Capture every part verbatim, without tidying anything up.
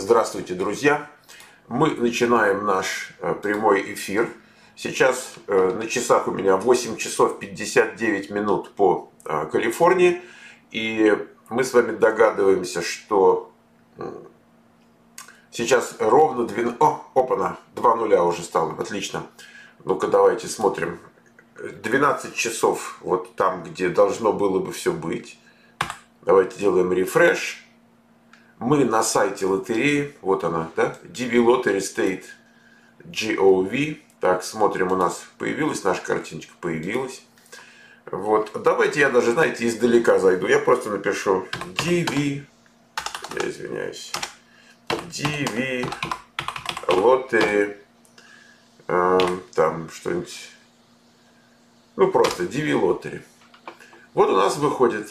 Здравствуйте, друзья! Мы начинаем наш прямой эфир. Сейчас на часах у меня восемь часов пятьдесят девять минут по Калифорнии. И мы с вами догадываемся, что сейчас ровно двенадцать... О, опа-на, два нуля уже стало, отлично. Ну-ка, давайте смотрим. двенадцать часов вот там, где должно было бы все быть. Давайте делаем рефреш. Мы на сайте лотереи, вот она, да, ди ви Lottery State gov. Так, смотрим, у нас появилась наша картиночка, появилась. Вот, давайте я даже, знаете, издалека зайду. Я просто напишу ди ви, я извиняюсь, ди ви Lottery, э, там что-нибудь, ну просто ди ви Lottery. Вот у нас выходит.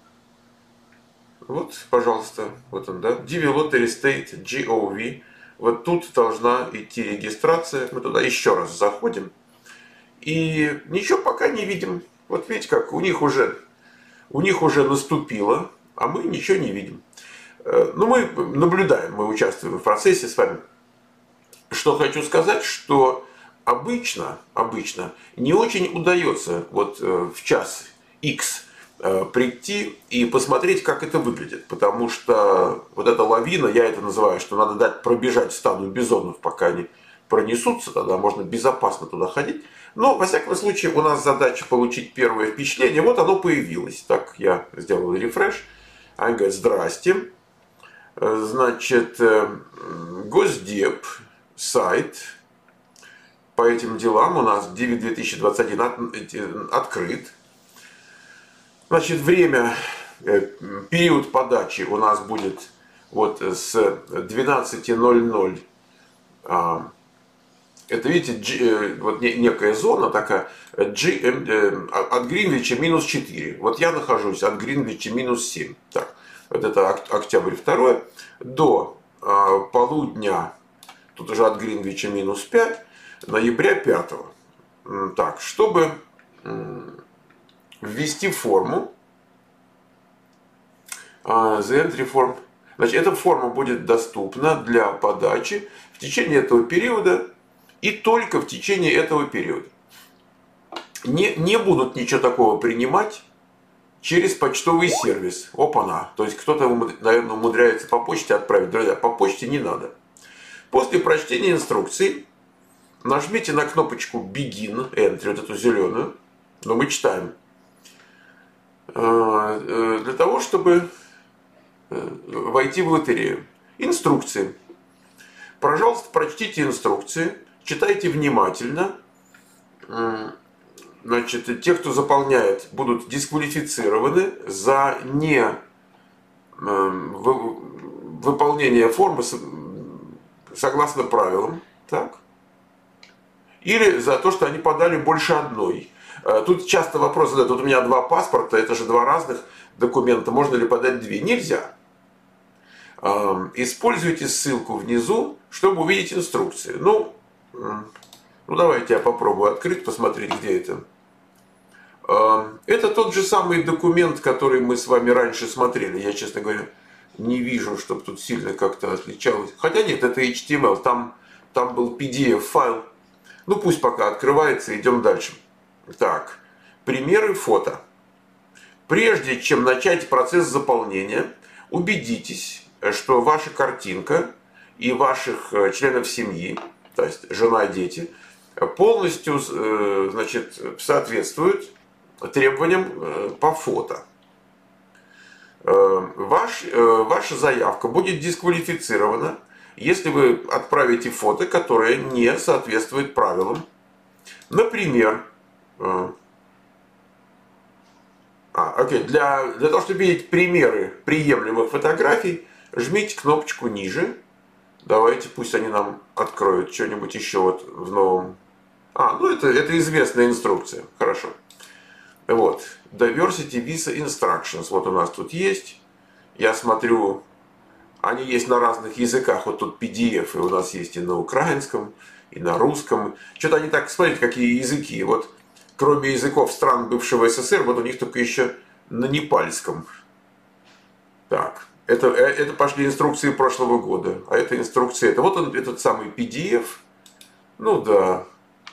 Вот, пожалуйста, вот он, да, ди ви Lottery State gov. Вот тут должна идти регистрация. Мы туда еще раз заходим. И ничего пока не видим. Вот видите, как у них уже, у них уже наступило, а мы ничего не видим. Но мы наблюдаем, мы участвуем в процессе с вами. Что хочу сказать, что обычно, обычно не очень удается вот в час X прийти и посмотреть, как это выглядит. Потому что вот эта лавина, я это называю, что надо дать пробежать стаду бизонов, пока они пронесутся, тогда можно безопасно туда ходить. Но, во всяком случае, у нас задача получить первое впечатление. Вот оно появилось. Так, я сделал рефреш. Они говорят, здрасте. Значит, Госдеп, сайт по этим делам у нас Диви две тысячи двадцать один открыт. Значит, время, период подачи у нас будет вот с двенадцати ноль-ноль. Это, видите, вот некая зона такая, G, от Гринвича минус четыре. Вот я нахожусь от Гринвича минус семь. Так, вот это октябрь второй. До полудня, тут уже от Гринвича минус пять, ноября пятого. Так, чтобы ввести форму, the entry form, значит, эта форма будет доступна для подачи в течение этого периода и только в течение этого периода. Не, не будут ничего такого принимать через почтовый сервис. Опа-на. То есть кто-то, наверное, умудряется по почте отправить. Друзья, по почте не надо. После прочтения инструкции нажмите на кнопочку Begin, Entry, вот эту зеленую, но мы читаем. Для того, чтобы войти в лотерею. Инструкции. Пожалуйста, прочтите инструкции, читайте внимательно. Значит, те, кто заполняет, будут дисквалифицированы за не выполнение формы согласно правилам, так? Или за то, что они подали больше одной. Тут часто вопрос задают, вот у меня два паспорта, это же два разных документа, можно ли подать две? Нельзя. Используйте ссылку внизу, чтобы увидеть инструкции. Ну, ну давайте я попробую открыть, посмотреть, где это. Это тот же самый документ, который мы с вами раньше смотрели. Я, честно говоря, не вижу, чтобы тут сильно как-то отличалось. Хотя нет, это эйч ти эм эл, там, там был пи ди эф файл. Ну пусть пока открывается, идем дальше. Так, примеры фото. Прежде чем начать процесс заполнения, убедитесь, что ваша картинка и ваших членов семьи, то есть жена и дети, полностью, значит, соответствуют требованиям по фото. Ваш, ваша заявка будет дисквалифицирована, если вы отправите фото, которое не соответствует правилам. Например, А, окей. Для, для того, чтобы видеть примеры приемлемых фотографий, жмите кнопочку ниже. Давайте, пусть они нам откроют что-нибудь еще вот в новом. А, ну это, это известная инструкция. Хорошо. Вот. Diversity Visa Instructions. Вот у нас тут есть. Я смотрю, они есть на разных языках. Вот тут пи ди эф, и у нас есть и на украинском, и на русском. Что-то они так, смотрите, какие языки. Вот. Кроме языков стран бывшего СССР, вот у них только еще на непальском. Так, Это, это пошли инструкции прошлого года. А это инструкции. Это вот он, этот самый пи ди эф. Ну да.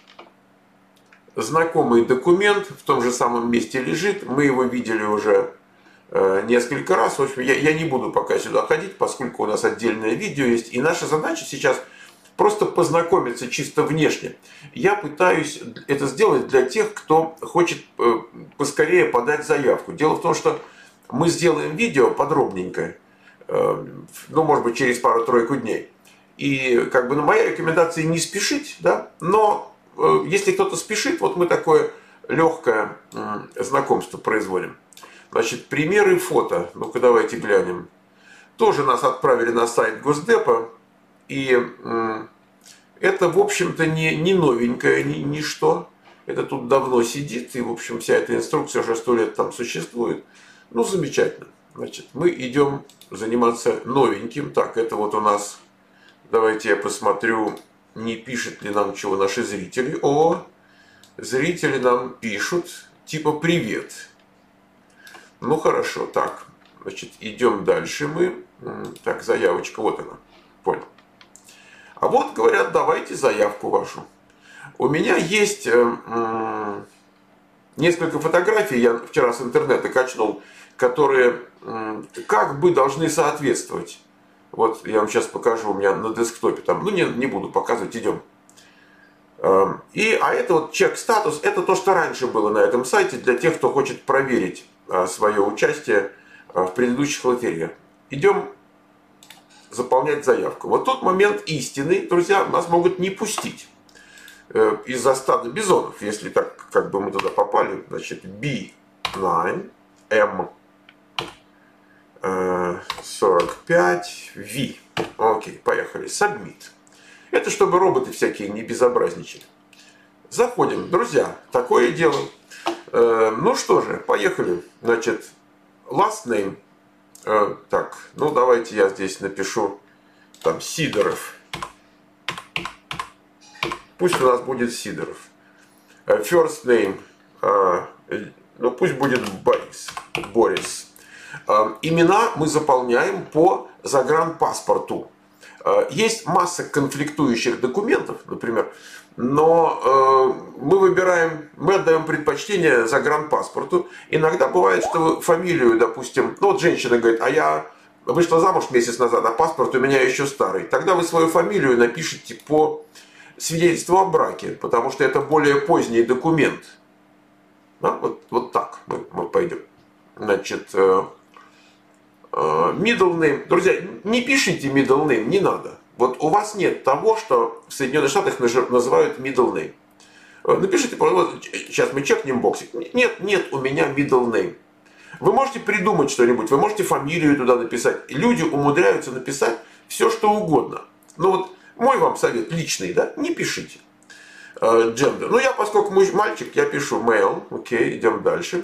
Знакомый документ в том же самом месте лежит. Мы его видели уже э, несколько раз. В общем, я, я не буду пока сюда ходить, поскольку у нас отдельное видео есть. И наша задача сейчас просто познакомиться чисто внешне. Я пытаюсь это сделать для тех, кто хочет э, поскорее подать заявку. Дело в том, что мы сделаем видео подробненькое, э, ну, может быть, через пару-тройку дней. И как бы, ну, моя рекомендация не спешить, да, но э, если кто-то спешит, вот мы такое легкое э, знакомство производим. Значит, примеры фото. Ну-ка, давайте глянем. Тоже нас отправили на сайт Госдепа. И э, это, в общем-то, не, не новенькое, ни, ничто. Это тут давно сидит. И, в общем, вся эта инструкция уже сто лет там существует. Ну, замечательно. Значит, мы идем заниматься новеньким. Так, это вот у нас... Давайте я посмотрю, не пишут ли нам чего наши зрители. О, зрители нам пишут, типа «Привет». Ну, хорошо, так. Значит, идем дальше мы. Так, заявочка, вот она. Понял. А вот говорят, давайте заявку вашу. У меня есть э, э, несколько фотографий, я вчера с интернета качнул, которые э, как бы должны соответствовать. Вот я вам сейчас покажу у меня на десктопе. Там, ну не, не буду показывать, идем. Э, и, а это вот чек-статус, это то, что раньше было на этом сайте для тех, кто хочет проверить э, свое участие э, в предыдущих лотереях. Идем заполнять заявку. Вот тот момент истины, друзья, нас могут не пустить э, из-за стада бизонов, если так как бы мы туда попали. Значит, би девять, эм сорок пять, ви. Окей, поехали. Submit. Это чтобы роботы всякие не безобразничали. Заходим. Друзья, такое дело. Э, ну что же, поехали. Значит, last name. Э, так, ну давайте я здесь напишу там Сидоров. Пусть у нас будет Сидоров. Э, first name. Э, ну пусть будет Борис. Борис. Э, имена мы заполняем по загранпаспорту. Э, есть масса конфликтующих документов, например, но э, мы выбираем, мы отдаем предпочтение загранпаспорту. Иногда бывает, что вы фамилию, допустим, ну вот женщина говорит, а я вышла замуж месяц назад, а паспорт у меня еще старый. Тогда вы свою фамилию напишите по свидетельству о браке, потому что это более поздний документ. Да? Вот, вот так мы, мы пойдем. Значит, э, э, middle name. Друзья, не пишите middle name, не надо. Вот у вас нет того, что в Соединенных Штатах называют middle name. Напишите, вот, сейчас мы чекнем боксик. Нет, нет у меня middle name. Вы можете придумать что-нибудь, вы можете фамилию туда написать. Люди умудряются написать все, что угодно. Ну вот мой вам совет личный, да, не пишите. Gender. Ну я, поскольку мальчик, я пишу male. Окей, идем дальше.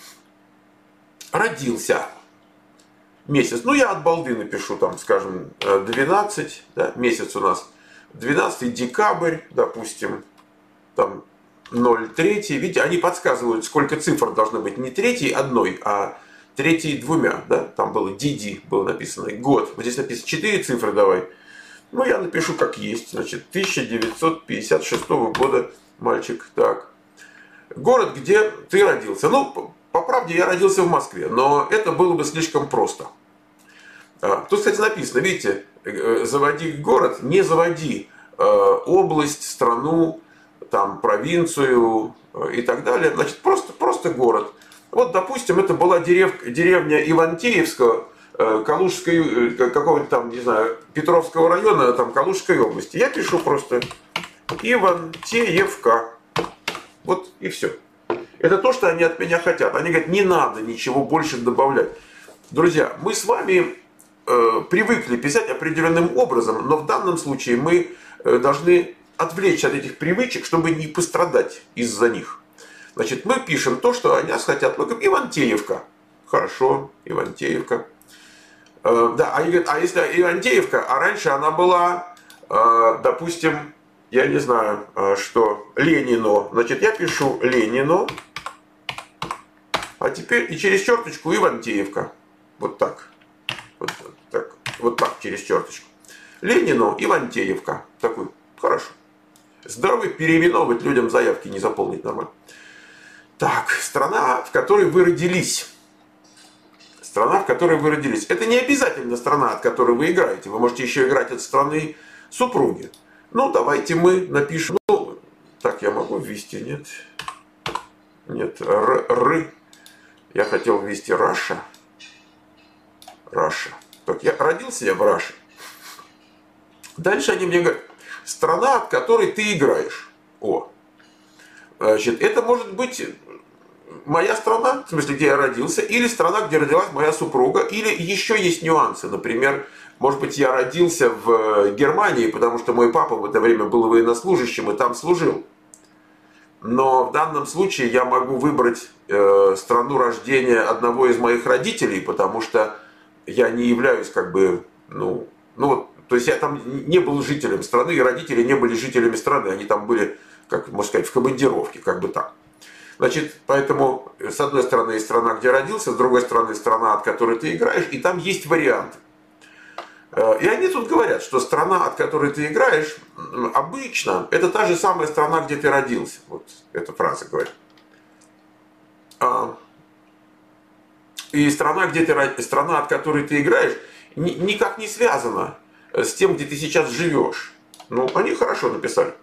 Родился. Месяц. Ну, я от балды напишу, там, скажем, двенадцать, да, месяц у нас двенадцатый декабрь, допустим, там, ноль три. Видите, они подсказывают, сколько цифр должно быть. Не третий одной, а третий двумя, да, там было ди ди, было написано, год. Вот здесь написано четыре цифры давай. Ну, я напишу как есть, значит, тысяча девятьсот пятьдесят шестого года, мальчик, так. Город, где ты родился. Ну, по правде, я родился в Москве, но это было бы слишком просто. Тут, кстати, написано, видите, заводи город, не заводи область, страну, там, провинцию и так далее. Значит, просто, просто город. Вот, допустим, это была дерев, деревня Ивантеевского, Калужской, какого-то там, не знаю, Петровского района, там, Калужской области. Я пишу просто Ивантеевка. Вот и все. Это то, что они от меня хотят. Они говорят, не надо ничего больше добавлять. Друзья, мы с вами э, привыкли писать определенным образом, но в данном случае мы э, должны отвлечься от этих привычек, чтобы не пострадать из-за них. Значит, мы пишем то, что они нас хотят. Мы говорим, Ивантеевка. Хорошо, Ивантеевка. Э, да, они говорят, а если Ивантеевка, а раньше она была, э, допустим, я не знаю, что Ленино. Значит, я пишу Ленино. А теперь и через черточку Ивантеевка. Вот так. Вот так, вот так через черточку. Ленину Ивантеевка. Такой, хорошо. Здравый переименовывать людям заявки не заполнить нормально. Так, страна, в которой вы родились. Страна, в которой вы родились. Это не обязательно страна, от которой вы играете. Вы можете еще играть от страны супруги. Ну, давайте мы напишем. Ну, так я могу ввести, нет? Нет, Р. Р. Я хотел ввести Раша. Раша. Так, я родился я в Раше. Дальше они мне говорят, страна, от которой ты играешь. О. Значит, это может быть моя страна, в смысле, где я родился, или страна, где родилась моя супруга, или еще есть нюансы. Например, может быть, я родился в Германии, потому что мой папа в это время был военнослужащим и там служил. Но в данном случае я могу выбрать э, страну рождения одного из моих родителей, потому что я не являюсь как бы, ну, ну вот, то есть я там не был жителем страны, и родители не были жителями страны, они там были, как можно сказать, в командировке, как бы так. Значит, поэтому с одной стороны есть страна, где родился, с другой стороны страна, от которой ты играешь, и там есть варианты. И они тут говорят, что страна, от которой ты играешь, обычно это та же самая страна, где ты родился. Вот эта фраза говорит. И страна, где ты, страна, от которой ты играешь, никак не связана с тем, где ты сейчас живешь. Ну, они хорошо написали.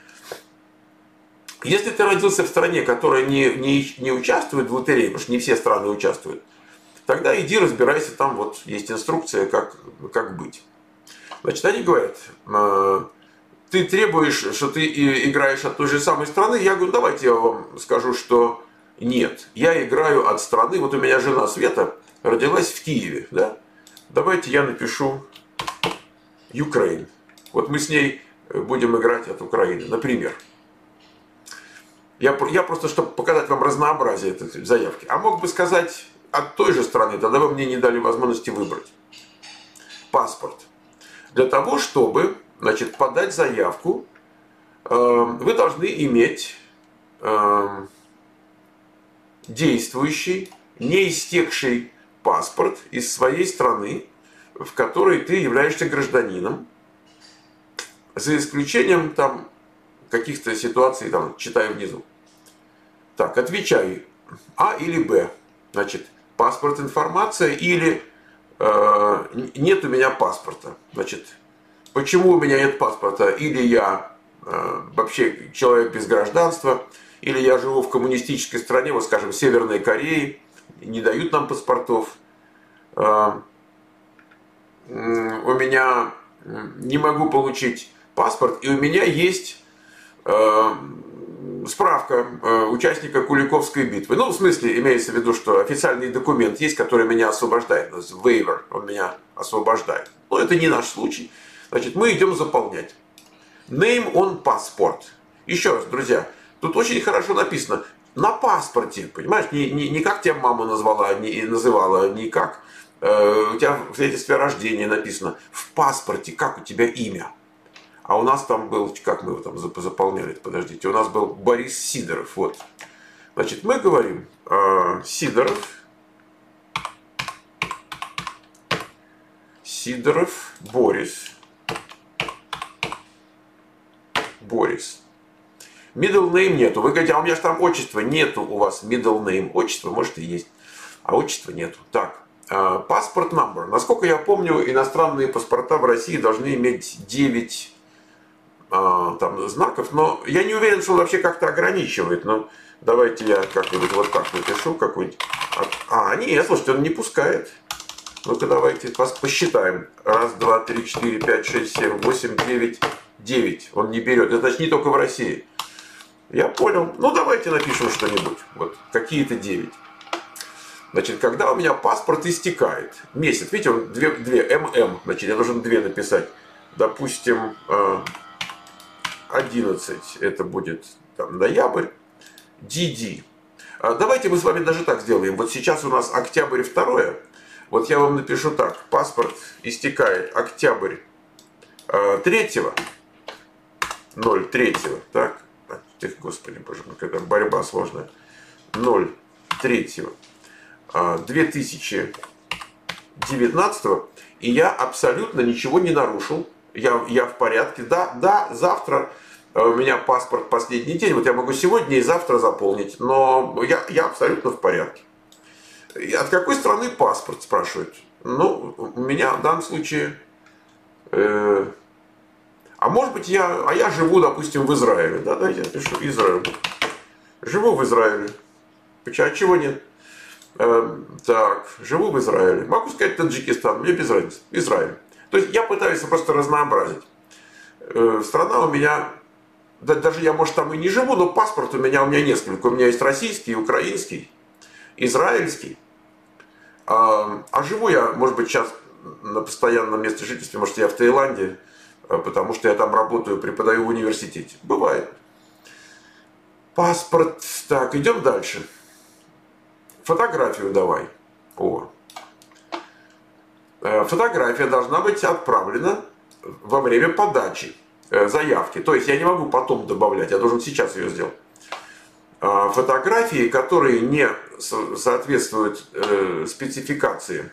Если ты родился в стране, которая не, не, не участвует в лотерее, потому что не все страны участвуют, тогда иди разбирайся, там вот есть инструкция, как, как быть. Значит, они говорят, ты требуешь, что ты играешь от той же самой страны. Я говорю, давайте я вам скажу, что нет. Я играю от страны, вот у меня жена Света родилась в Киеве, да? Давайте я напишу Ukraine. Вот мы с ней будем играть от Украины, например. Я, я просто, чтобы показать вам разнообразие этой заявки. А мог бы сказать от той же страны, тогда вы мне не дали возможности выбрать. Паспорт. Для того, чтобы, значит, подать заявку, э, вы должны иметь э, действующий, не истекший паспорт из своей страны, в которой ты являешься гражданином, за исключением там каких-то ситуаций, там, читаю внизу. Так, отвечай, А или Б. Значит, паспорт, информация или э, нет у меня паспорта. Значит, почему у меня нет паспорта? Или я э, вообще человек без гражданства, или я живу в коммунистической стране, вот скажем, Северной Корее, не дают нам паспортов. Э, э, у меня не могу получить паспорт, и у меня есть э, справка э, участника Куликовской битвы. Ну, в смысле, имеется в виду, что официальный документ есть, который меня освобождает. Waiver, он меня освобождает. Но это не наш случай. Значит, мы идем заполнять. Name on passport. Еще раз, друзья, тут очень хорошо написано. На паспорте, понимаешь, не, не, не как тебя мама назвала, не называла, не как э, у тебя в свидетельстве о рождении написано. В паспорте, как у тебя имя. А у нас там был, как мы его там заполняли, подождите, у нас был Борис Сидоров, вот. Значит, мы говорим, э, Сидоров, Сидоров, Борис, Борис. Middle name нету. Вы говорите, а у меня же там отчество. Нету у вас middle name. Отчество может и есть, а отчества нету. Так, э, паспорт number. Насколько я помню, иностранные паспорта в России должны иметь девять там знаков, но я не уверен, что он вообще как-то ограничивает. Но давайте я как-нибудь вот так напишу какой-нибудь. А, нет, слушайте, он не пускает. Ну-ка давайте посчитаем. Раз, два, три, четыре, пять, шесть, семь, восемь, девять, девять. Он не берет. Это значит не только в России. Я понял. Ну давайте напишем что-нибудь. Вот, какие-то девять. Значит, когда у меня паспорт истекает. Месяц. Видите, он две, две эм эм. Значит, я должен две написать. Допустим, одиннадцать, это будет там, ноябрь, ди ди. Давайте мы с вами даже так сделаем. Вот сейчас у нас октябрь второе. Вот я вам напишу так. Паспорт истекает октябрь третьего, ноль третьего, так? Эх, Господи, боже мой, какая борьба сложная. ноль третьего, две тысячи девятнадцатого, и я абсолютно ничего не нарушил. Я, я в порядке. Да, да, завтра у меня паспорт последний день. Вот я могу сегодня и завтра заполнить, но я, я абсолютно в порядке. И от какой страны паспорт, спрашивают? Ну, у меня в данном случае... Э, а может быть, я, а я живу, допустим, в Израиле. Да, да, я пишу Израиль. Живу в Израиле. Почему? А чего нет? Э, так, живу в Израиле. Могу сказать Таджикистан, мне без разницы. Израиль. То есть я пытаюсь просто разнообразить. Э, страна у меня... Да, даже я, может, там и не живу, но паспорт у меня, у меня несколько. У меня есть российский, украинский, израильский. А, а живу я, может быть, сейчас на постоянном месте жительства, может, я в Таиланде, потому что я там работаю, преподаю в университете. Бывает. Паспорт. Так, идем дальше. Фотографию давай. О. Фотография должна быть отправлена во время подачи заявки. То есть я не могу потом добавлять, я должен сейчас ее сделать. Фотографии, которые не соответствуют спецификации,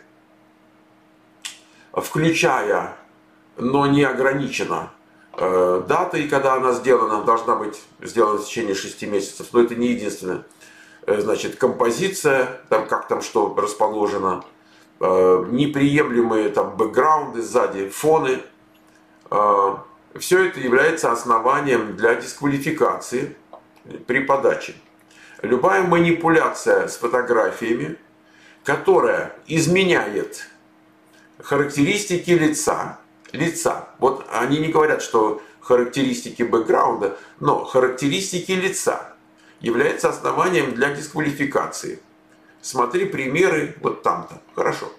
включая, но не ограничена датой, когда она сделана, должна быть сделана в течение шести месяцев, но это не единственное. Значит, композиция, там как там что расположено, неприемлемые там бэкграунды сзади, фоны. Все это является основанием для дисквалификации при подаче. Любая манипуляция с фотографиями, которая изменяет характеристики лица, лица. Вот они не говорят, что характеристики бэкграунда, но характеристики лица является основанием для дисквалификации. Смотри примеры вот там-то. Хорошо.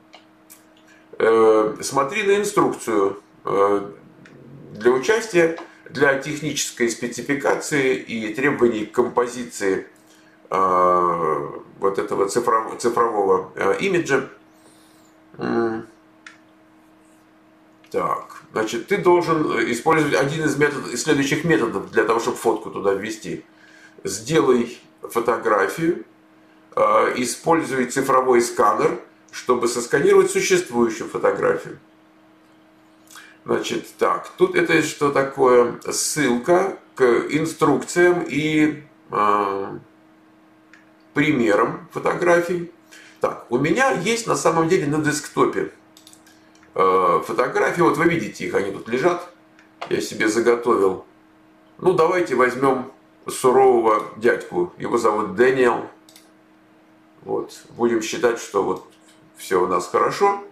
Э, смотри на инструкцию э, для участия, для технической спецификации и требований к композиции э, вот этого цифрового, цифрового э, имиджа. Так, значит, ты должен использовать один из, методов, из следующих методов для того, чтобы фотку туда ввести. Сделай фотографию, э, используй цифровой сканер, чтобы сосканировать существующую фотографию. Значит, так, тут это что такое? Ссылка к инструкциям и э, примерам фотографий. Так, у меня есть на самом деле на десктопе э, фотографии, вот вы видите их, они тут лежат, я себе заготовил. Ну, давайте возьмем сурового дядьку, его зовут Дэниел. Вот, будем считать, что вот все у нас хорошо.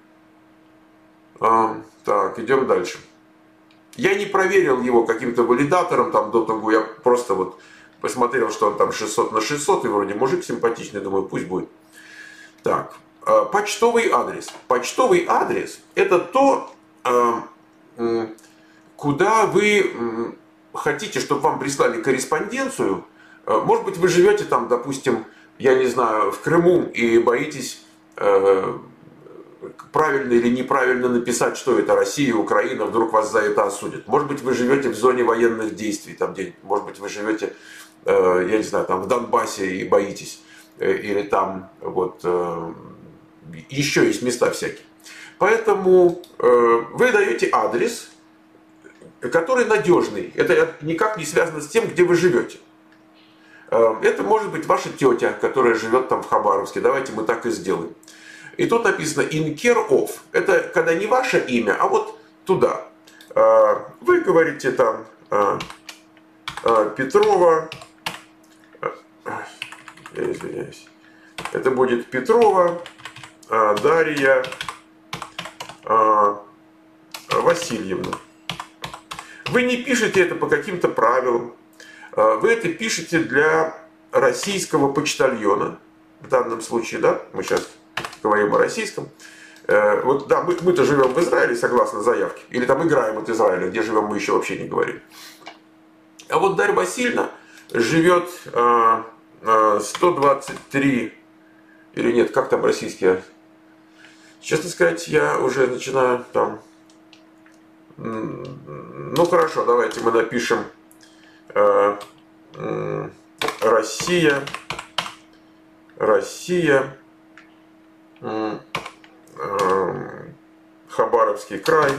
А, так, идем дальше. Я не проверил его каким-то валидатором там до того, я просто вот посмотрел, что он там шестьсот на шестьсот, и вроде мужик симпатичный, думаю, пусть будет. Так, почтовый адрес. Почтовый адрес – это то, куда вы хотите, чтобы вам прислали корреспонденцию. Может быть, вы живете там, допустим, я не знаю, в Крыму и боитесь правильно или неправильно написать, что это Россия, Украина, вдруг вас за это осудят. Может быть, вы живете в зоне военных действий, там где, может быть, вы живете, я не знаю, там в Донбассе и боитесь, или там вот еще есть места всякие. Поэтому вы даете адрес, который надежный. Это никак не связано с тем, где вы живете. Это может быть ваша тетя, которая живет там в Хабаровске. Давайте мы так и сделаем. И тут написано in care of. Это когда не ваше имя, а вот туда. Вы говорите там Петрова. Я извиняюсь. Это будет Петрова Дарья Васильевна. Вы не пишете это по каким-то правилам. Вы это пишете для российского почтальона. В данном случае, да, мы сейчас говорим о российском. Вот, да, мы, мы-то живем в Израиле, согласно заявке. Или там играем от Израиля, где живем, мы еще вообще не говорим. А вот Дарья Васильевна живет сто двадцать три, или нет, как там российские? Честно сказать, я уже начинаю там... Ну хорошо, давайте мы напишем Россия, Россия, Хабаровский край.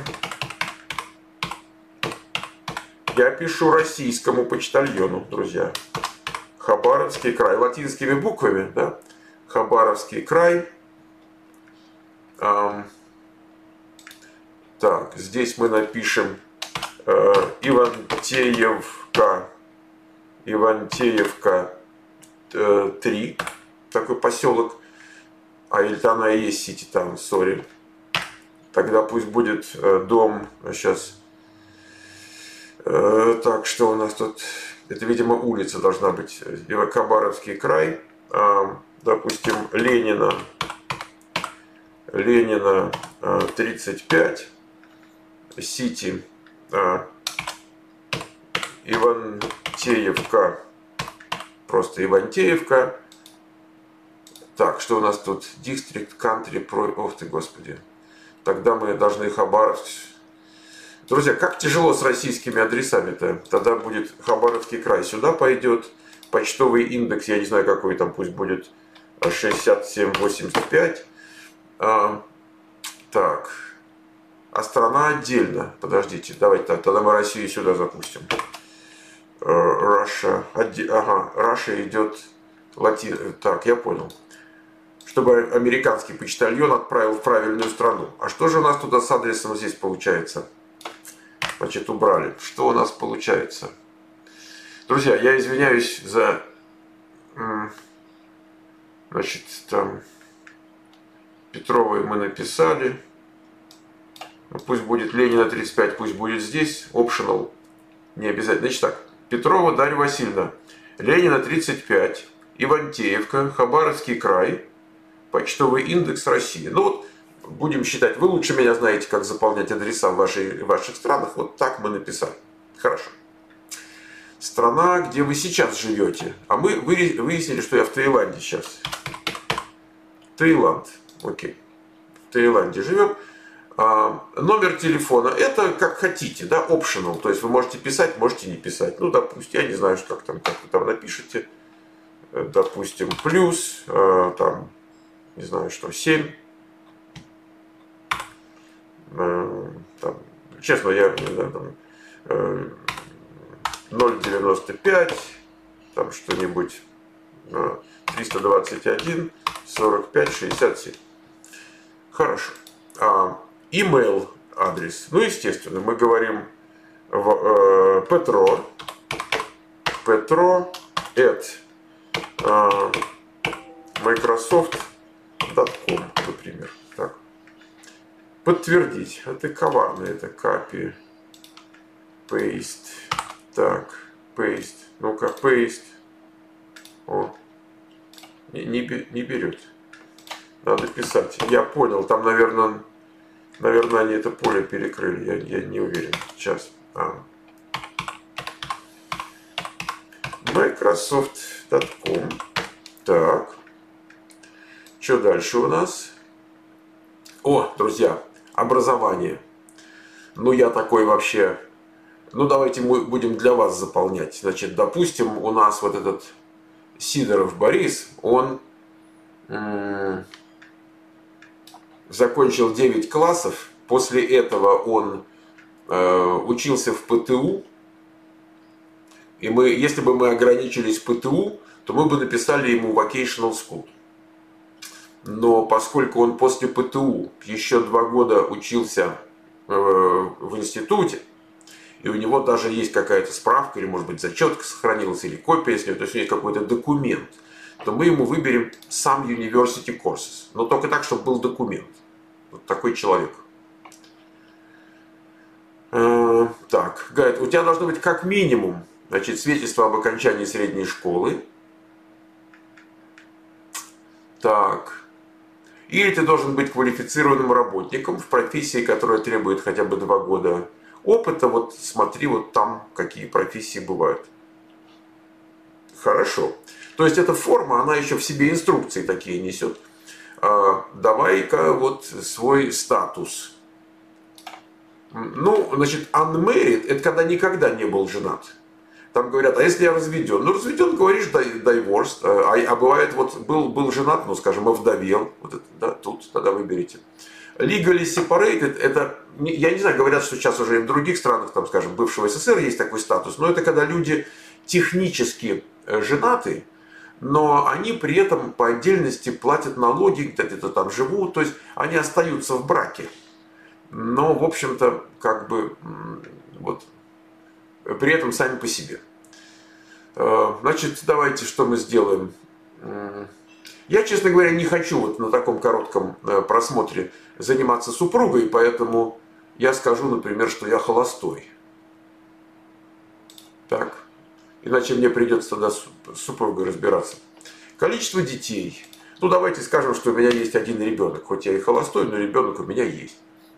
Я пишу российскому почтальону, друзья. Хабаровский край. Латинскими буквами, да? Хабаровский край. Эм, так, здесь мы напишем э, Ивантеевка. Ивантеевка э, три. Такой поселок. А или там она и есть Сити Таун, сори. Тогда пусть будет э, дом. Сейчас. Э, так, что у нас тут? Это, видимо, улица должна быть. Хабаровский край. Э, допустим, Ленина. Ленина э, тридцать пять. Сити. Э, Ивантеевка. Просто Ивантеевка. Так, что у нас тут? District, Country, Pro... Ох ты, господи. Тогда мы должны Хабаровск... Друзья, как тяжело с российскими адресами-то. Тогда будет Хабаровский край. Сюда пойдет почтовый индекс, я не знаю какой там, пусть будет шестьдесят семь восемьдесят пять. А, так. А страна отдельно. Подождите, давайте так. Тогда мы Россию сюда запустим. Russia. Ага, Russia идет латин. Так, я понял. Чтобы американский почтальон отправил в правильную страну. А что же у нас туда с адресом здесь получается? Значит, убрали. Что у нас получается? Друзья, я извиняюсь за... Значит, там... Петровой мы написали. Ну, пусть будет Ленина тридцать пять, пусть будет здесь. Optional. Не обязательно. Значит так. Петрова Дарья Васильевна. Ленина тридцать пять. Ивантеевка. Хабаровский край. Почтовый индекс России. Ну вот, будем считать, вы лучше меня знаете, как заполнять адреса в, вашей, в ваших странах. Вот так мы написали. Хорошо. Страна, где вы сейчас живете. А мы выяснили, что я в Таиланде сейчас. Таиланд. Окей. В Таиланде живем. А, номер телефона. Это как хотите, да, optional. То есть вы можете писать, можете не писать. Ну, допустим, я не знаю, как там, как вы там напишите. Допустим, плюс, а, там, не знаю что, семь. А, там, честно, я не знаю, там, а, ноль девяносто пять, там что-нибудь, а, триста двадцать один сорок пять шестьдесят семь. Хорошо. А, email адрес. Ну, естественно, мы говорим в э, Petro. Petro at э, Microsoft точка ком, например. Так. Подтвердить. Это коварно. Это copy. Paste. Так. Paste. Ну-ка, paste. О. Не, не, не берет. Надо писать. Я понял. Там, наверное, наверное, они это поле перекрыли. Я, я не уверен. Сейчас. А. Microsoft точка ком. Так. Что дальше у нас? О, друзья, образование. Ну, я такой вообще... Ну, давайте мы будем для вас заполнять. Значит, допустим, у нас вот этот Сидоров Борис, он м- закончил девять классов. После этого он э, учился в ПТУ. И мы, если бы мы ограничились ПТУ, то мы бы написали ему Vocational School. Но поскольку он после ПТУ еще два года учился э, в институте, и у него даже есть какая-то справка, или может быть зачетка сохранилась, или копия, если то есть есть какой-то документ, то мы ему выберем сам University Courses. Но только так, чтобы был документ. Вот такой человек. Э, так, Гайд, у тебя должно быть как минимум, значит, свидетельство об окончании средней школы. Так. Или ты должен быть квалифицированным работником в профессии, которая требует хотя бы два года опыта. Вот смотри, вот там какие профессии бывают. Хорошо. То есть эта форма, она еще в себе инструкции такие несет. А, давай-ка вот свой статус. Ну, значит, unmarried, это когда никогда не был женат. Там говорят, а если я разведен? Ну, разведен, говоришь, divorced. А, а бывает, вот был, был женат, ну, скажем, овдовел. Вот это, да, тут тогда выберите. Legally separated, это, я не знаю, говорят, что сейчас уже и в других странах, там, скажем, бывшего СССР есть такой статус, но это когда люди технически женаты, но они при этом по отдельности платят налоги, где-то там живут, то есть они остаются в браке. Но, в общем-то, как бы, вот, при этом сами по себе. Значит, давайте, что мы сделаем. Я, честно говоря, не хочу вот на таком коротком просмотре заниматься супругой, поэтому я скажу, например, что я холостой. Так. Иначе мне придется тогда с супругой разбираться. Количество детей. Ну, давайте скажем, что у меня есть один ребенок. Хоть я и холостой, но ребенок у меня есть.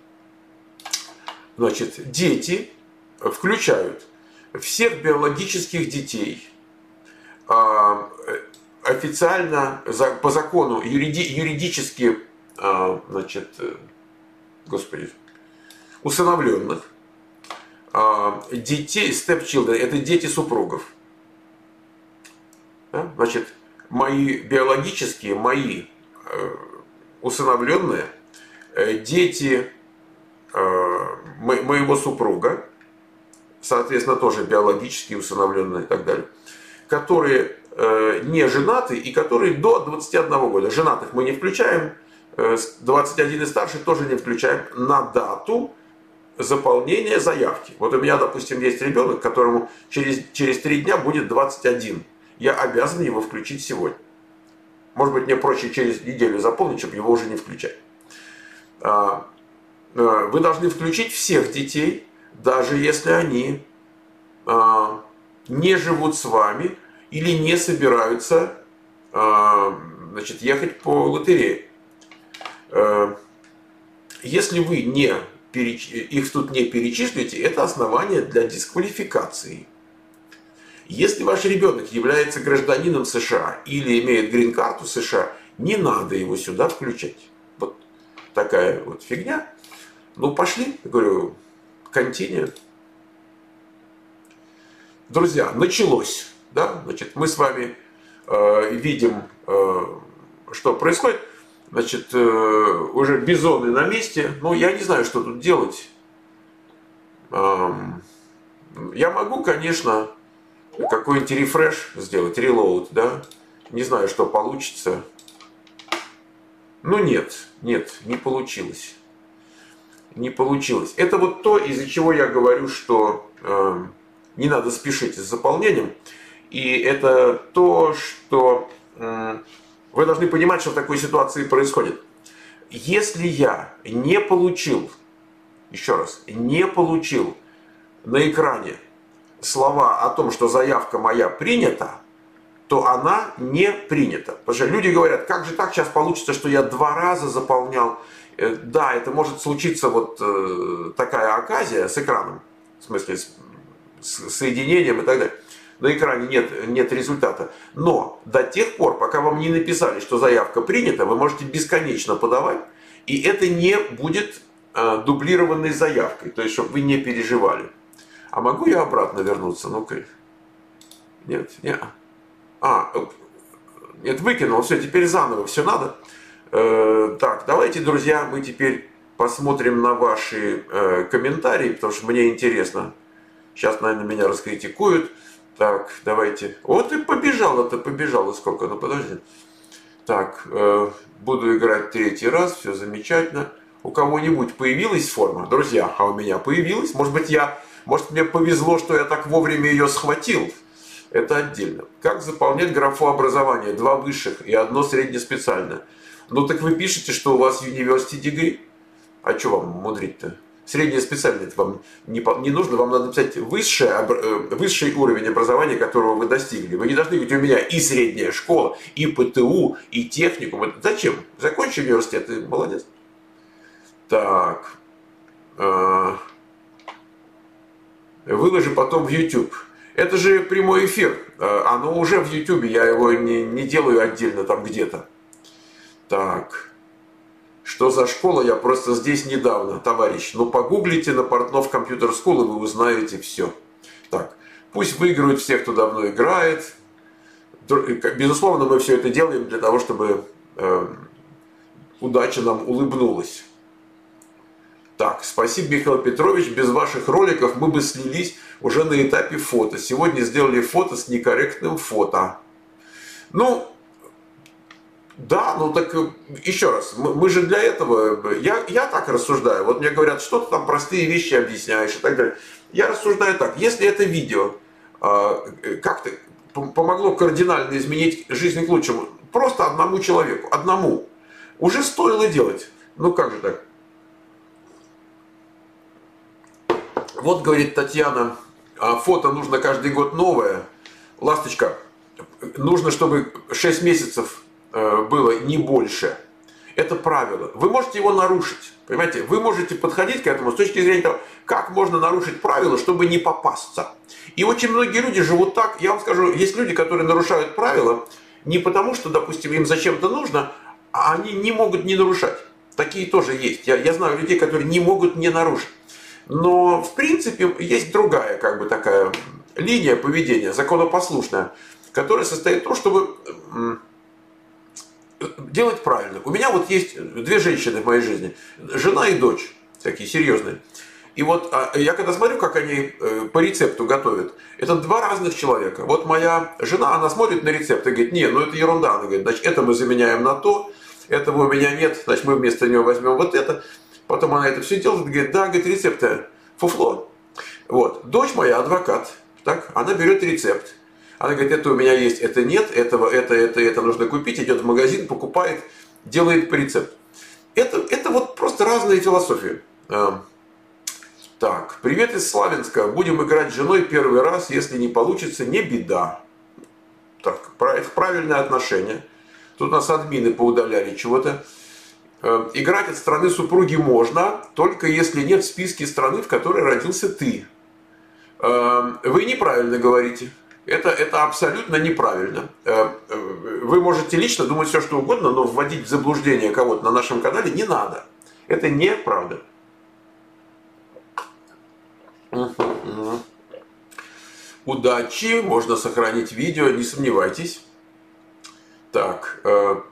Значит, дети включают всех биологических детей, официально, по закону, юриди, юридически, значит, господи, усыновленных, детей, stepchildren, это дети супругов. Да? Значит, мои биологические, мои усыновленные, дети моего супруга, соответственно, тоже биологически усыновленные и так далее, которые э, не женаты и которые до двадцати одного года. Женатых мы не включаем, э, двадцать один и старше тоже не включаем на дату заполнения заявки. Вот у меня, допустим, есть ребенок, которому через, через три дня будет двадцать один. Я обязан его включить сегодня. Может быть, мне проще через неделю заполнить, чтобы его уже не включать. А, э, вы должны включить всех детей, даже если они а, не живут с вами или не собираются а, значит, ехать по лотерее. А, если вы не переч... их тут не перечислите, это основание для дисквалификации. Если ваш ребенок является гражданином США или имеет грин-карту США, не надо его сюда включать. Вот такая вот фигня. Ну, пошли, я говорю, continue. Друзья, началось. Да? Значит, мы с вами э, видим, э, что происходит. Значит, э, уже бизоны на месте. Ну, я не знаю, что тут делать. Эм, я могу, конечно, какой-нибудь рефреш сделать, reload, да? Не знаю, что получится. Ну, нет, нет, не получилось. Не получилось. Это вот то, из-за чего я говорю, что э, не надо спешить с заполнением. И это то, что э, вы должны понимать, что в такой ситуации происходит. Если я не получил, еще раз, не получил на экране слова о том, что заявка моя принята, то она не принята. Потому что люди говорят, как же так сейчас получится, что я два раза заполнял. Да, это может случиться вот э, такая оказия с экраном, в смысле с, с соединением и так далее. На экране нет, нет результата. Но до тех пор, пока вам не написали, что заявка принята, вы можете бесконечно подавать, и это не будет э, дублированной заявкой, то есть, чтобы вы не переживали. А могу я обратно вернуться? Ну-ка. Нет, нет. А, нет, выкинул, все, теперь заново все надо. Э, так, давайте, друзья, мы теперь посмотрим на ваши э, комментарии, потому что мне интересно. Сейчас, наверное, меня раскритикуют. Так, давайте. Вот и побежало-то, побежало сколько, ну подожди. Так, э, буду играть третий раз, все замечательно. У кого-нибудь появилась форма? Друзья, а у меня появилась. Может быть, я, может, мне повезло, что я так вовремя ее схватил. Это отдельно. Как заполнять графу образования? Два высших и одно среднеспециальное. Ну так вы пишете, что у вас university degree. А что вам мудрить-то? Среднее специальное это вам не, не нужно. Вам надо написать высшее, высший уровень образования, которого вы достигли. Вы не должны говорить, у меня и средняя школа, и ПТУ, и техникум. Зачем? Закончи университет, ты молодец. Так. Выложи потом в YouTube. Это же прямой эфир. Оно уже в YouTube. Я его не, не делаю отдельно там где-то. Так. Что за школа? Я просто здесь недавно, товарищ. Ну, погуглите на Портнов Computer School, и вы узнаете все. Так. Пусть выиграют все, кто давно играет. Безусловно, мы все это делаем для того, чтобы э, удача нам улыбнулась. Так, спасибо, Михаил Петрович. Без ваших роликов мы бы слились уже на этапе фото. Сегодня сделали фото с некорректным фото. Ну, да, ну так еще раз, мы, мы же для этого, я, я так рассуждаю. Вот мне говорят, что ты там простые вещи объясняешь и так далее. Я рассуждаю так, если это видео э, как-то помогло кардинально изменить жизнь к лучшему, просто одному человеку, одному, уже стоило делать. Ну как же так? Вот, говорит Татьяна, фото нужно каждый год новое. Ласточка, нужно, чтобы шесть месяцев было не больше. Это правило. Вы можете его нарушить. Понимаете? Вы можете подходить к этому с точки зрения того, как можно нарушить правила, чтобы не попасться. И очень многие люди живут так. Я вам скажу, есть люди, которые нарушают правила не потому, что, допустим, им зачем-то нужно, а они не могут не нарушать. Такие тоже есть. Я, я знаю людей, которые не могут не нарушить. Но, в принципе, есть другая, как бы такая линия поведения, законопослушная, которая состоит в том, чтобы делать правильно. У меня вот есть две женщины в моей жизни, жена и дочь, такие серьезные. И вот я когда смотрю, как они по рецепту готовят, это два разных человека. Вот моя жена, она смотрит на рецепт и говорит, не, ну это ерунда. Она говорит, значит, это мы заменяем на то, этого у меня нет, значит, мы вместо него возьмем вот это. Потом она это все делает, говорит, да, говорит, рецепт фуфло. Вот. Дочь моя адвокат, так, она берет рецепт. Она говорит, это у меня есть, это нет, этого, это, это, это нужно купить, идет в магазин, покупает, делает по рецепту. Это, это вот просто разные философии. Так, привет из Славянска. Будем играть с женой первый раз, если не получится, не беда. Так, это правильное отношение. Тут у нас админы поудаляли чего-то. Играть от страны супруги можно, только если нет в списке страны, в которой родился ты. Вы неправильно говорите. Это, это абсолютно неправильно. Вы можете лично думать все, что угодно, но вводить в заблуждение кого-то на нашем канале не надо. Это неправда. Удачи, можно сохранить видео, не сомневайтесь. Так,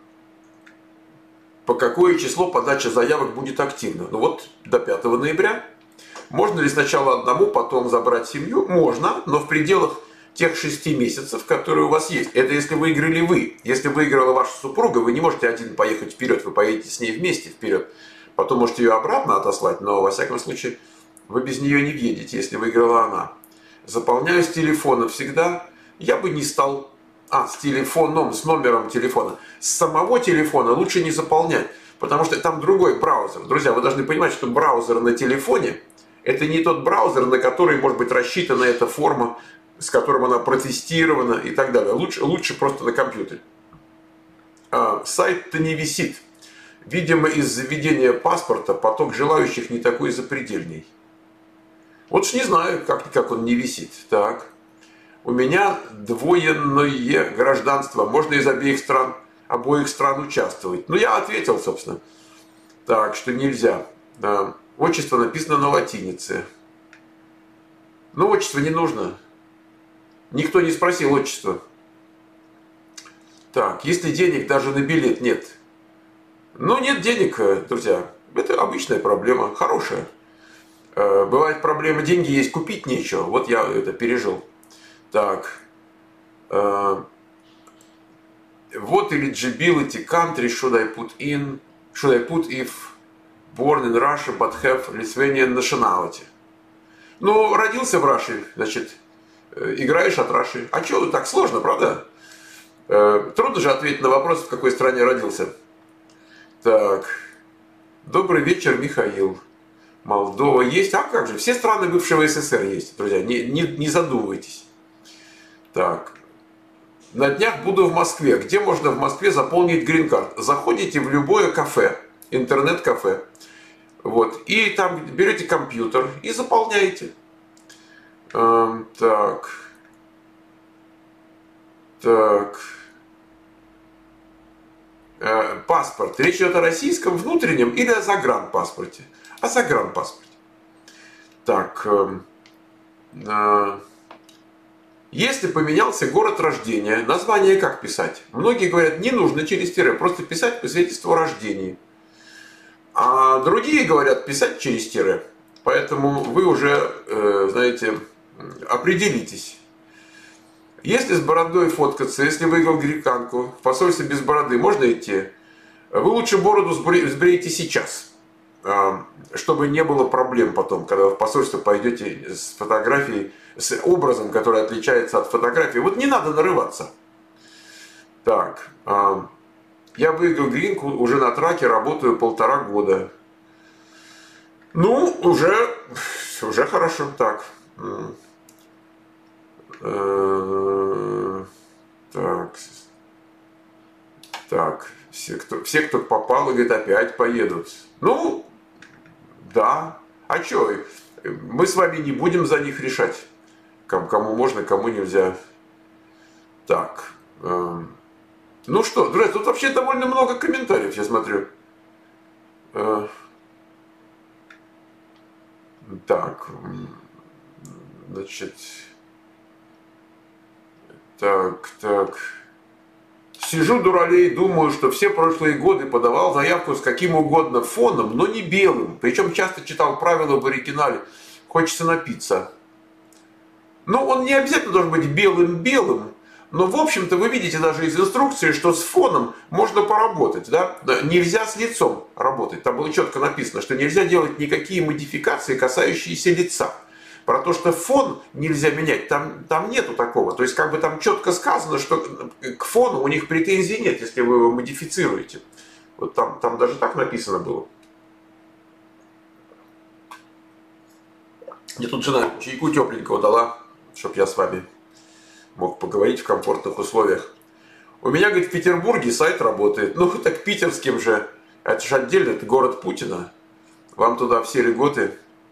по какое число подача заявок будет активна? Ну вот до пятого ноября. Можно ли сначала одному, потом забрать семью? Можно, но в пределах тех шести месяцев, которые у вас есть. Это если выиграли вы. Если выиграла ваша супруга, вы не можете один поехать вперед, вы поедете с ней вместе вперед. Потом можете ее обратно отослать, но во всяком случае вы без нее не въедете, если выиграла она. Заполняю с телефона всегда. Я бы не стал... А, с телефоном, с номером телефона. С самого телефона лучше не заполнять, потому что там другой браузер. Друзья, вы должны понимать, что браузер на телефоне это не тот браузер, на который может быть рассчитана эта форма, с которым она протестирована и так далее. Лучше, лучше просто на компьютере. А, сайт-то не висит. Видимо, из-за введения паспорта поток желающих не такой запредельный. Вот ж не знаю, как, как он не висит. Так. У меня двойное гражданство. Можно из обеих стран, обоих стран участвовать. Ну, я ответил, собственно. Так, что нельзя. Да. Отчество написано на латинице. Но отчество не нужно. Никто не спросил отчество. Так, если денег даже на билет нет. Ну, нет денег, друзья. Это обычная проблема, хорошая. Бывает проблема, деньги есть, купить нечего. Вот я это пережил. Так. What eligibility country should I put in? Should I put if born in Russia but have Lithuanian nationality? Ну, родился в Раши, значит, играешь от Раши. А что, так сложно, правда? Трудно же ответить на вопрос, в какой стране родился. Так. Добрый вечер, Михаил. Молдова есть. А как же? Все страны бывшего СССР есть, друзья. Не, не, не задумывайтесь. Так. На днях буду в Москве. Где можно в Москве заполнить грин-карт? Заходите в любое кафе, интернет-кафе. Вот. И там берете компьютер и заполняете. Эм, так. Так. Э, паспорт. Речь идет о российском внутреннем или о загранпаспорте? О загранпаспорте. Так. Э, э, Если поменялся город рождения, название как писать? Многие говорят, не нужно через тире, просто писать по свидетельству о рождении. А другие говорят писать через тире. Поэтому вы уже, э, знаете, определитесь. Если с бородой фоткаться, если выиграл греканку, в посольстве без бороды можно идти? Вы лучше бороду сбреете сейчас, чтобы не было проблем потом, когда вы в посольство пойдете с фотографией, с образом, который отличается от фотографии. Вот не надо нарываться. Так, я выиграл гринку, уже на траке работаю полтора года. Ну, уже, уже хорошо. Так. Так. Так. Все кто, все, кто попал, говорит, опять поедут. Ну, да. А что? Мы с вами не будем за них решать. Кому можно, кому нельзя. Так. Ну что, друзья, тут вообще довольно много комментариев, я смотрю. Так. Значит. Так, так. Сижу дуралей, думаю, что все прошлые годы подавал заявку с каким угодно фоном, но не белым. Причем часто читал правила в оригинале. Хочется напиться. Ну, он не обязательно должен быть белым-белым. Но, в общем-то, вы видите даже из инструкции, что с фоном можно поработать. Да? Нельзя с лицом работать. Там было четко написано, что нельзя делать никакие модификации, касающиеся лица. Про то, что фон нельзя менять, там, там нету такого. То есть, как бы там четко сказано, что к фону у них претензий нет, если вы его модифицируете. Вот там, там даже так написано было. Мне тут жена чайку тепленького дала, чтобы я с вами мог поговорить в комфортных условиях. У меня, говорит, в Петербурге сайт работает. Ну, так питерским же. Это же отдельно, это город Путина. Вам туда все льготы.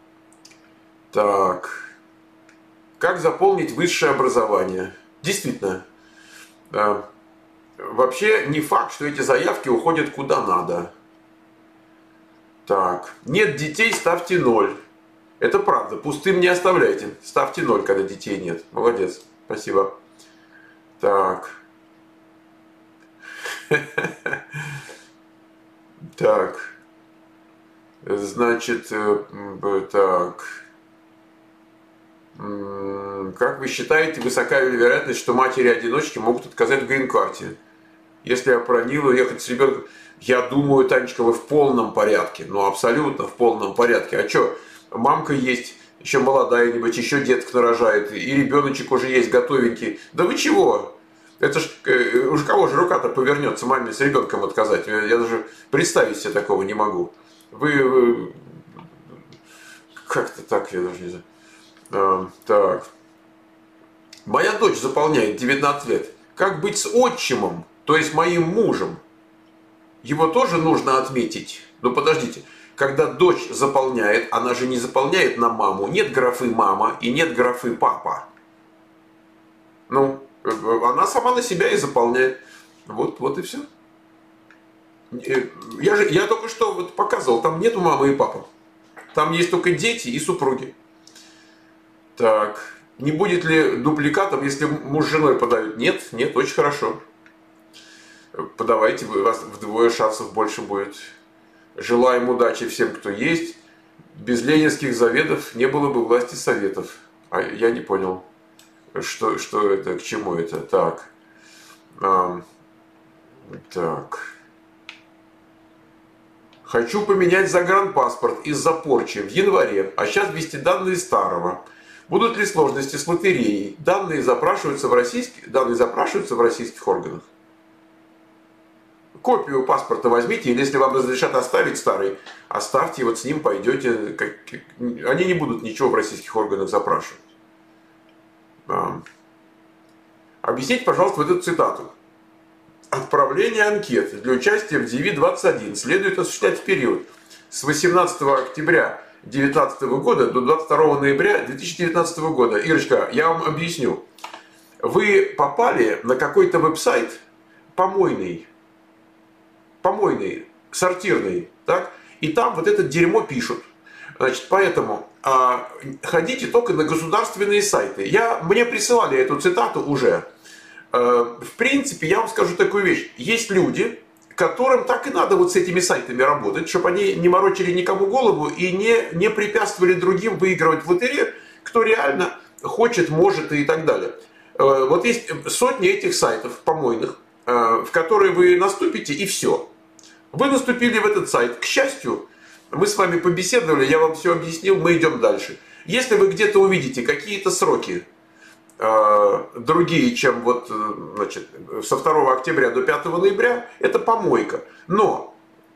Так. Как заполнить высшее образование? Действительно. Да. Вообще не факт, что эти заявки уходят куда надо. Так. Нет детей, ставьте ноль. Это правда. Пустым не оставляйте. Ставьте ноль, когда детей нет. Молодец. Спасибо. Так. Так. Значит, так. Как вы считаете, высока ли вероятность, что матери-одиночки могут отказать в грин-карте? Если я планирую ехать с ребенком... Я думаю, Танечка, вы в полном порядке. Ну, абсолютно в полном порядке. А что, мамка есть, еще молодая, нибудь, еще деток нарожает, и ребеночек уже есть готовенький. Да вы чего? Это ж, уж кого же рука-то повернется маме с ребенком отказать? Я, я даже представить себе такого не могу. Вы... вы... Как-то так, я даже не знаю. А, так. Моя дочь заполняет девятнадцать лет. Как быть с отчимом, то есть моим мужем? Его тоже нужно отметить. Но подождите, когда дочь заполняет, она же не заполняет на маму. Нет графы мама и нет графы папа. Ну, она сама на себя и заполняет. Вот, вот и все. Я, же, я только что вот показывал, там нету мамы и папы. Там есть только дети и супруги. Так, не будет ли дубликатом, если муж с женой подают? Нет, нет, очень хорошо. Подавайте, у вас вдвое шансов больше будет. Желаем удачи всем, кто есть. Без ленинских заветов не было бы власти советов. А я не понял, что, что это, к чему это. Так, а, так. Хочу поменять загранпаспорт из-за порчи в январе, а сейчас ввести данные старого. Будут ли сложности с лотереей? Данные запрашиваются в российских, данные запрашиваются в российских органах. Копию паспорта возьмите, или если вам разрешат оставить старый, оставьте, вот с ним пойдете. Как, они не будут ничего в российских органах запрашивать. А. Объясните, пожалуйста, вот эту цитату. Отправление анкеты для участия в ди ви двадцать один следует осуществлять в период с восемнадцатого октября две тысячи девятнадцатого года до двадцать второго ноября две тысячи девятнадцатого года. Ирочка, я вам объясню. Вы попали на какой-то веб-сайт помойный, помойный, сортирный, так? И там вот это дерьмо пишут. Значит, поэтому а, ходите только на государственные сайты. Я, мне присылали эту цитату уже. А, в принципе, я вам скажу такую вещь. Есть люди, которым так и надо вот с этими сайтами работать, чтобы они не морочили никому голову и не, не препятствовали другим выигрывать в лотерею, кто реально хочет, может и так далее. Вот есть сотни этих сайтов помойных, в которые вы наступите, и все. Вы наступили в этот сайт. К счастью, мы с вами побеседовали, я вам все объяснил, мы идем дальше. Если вы где-то увидите какие-то сроки, другие, чем вот, значит, со второго октября до пятого ноября, это помойка. Но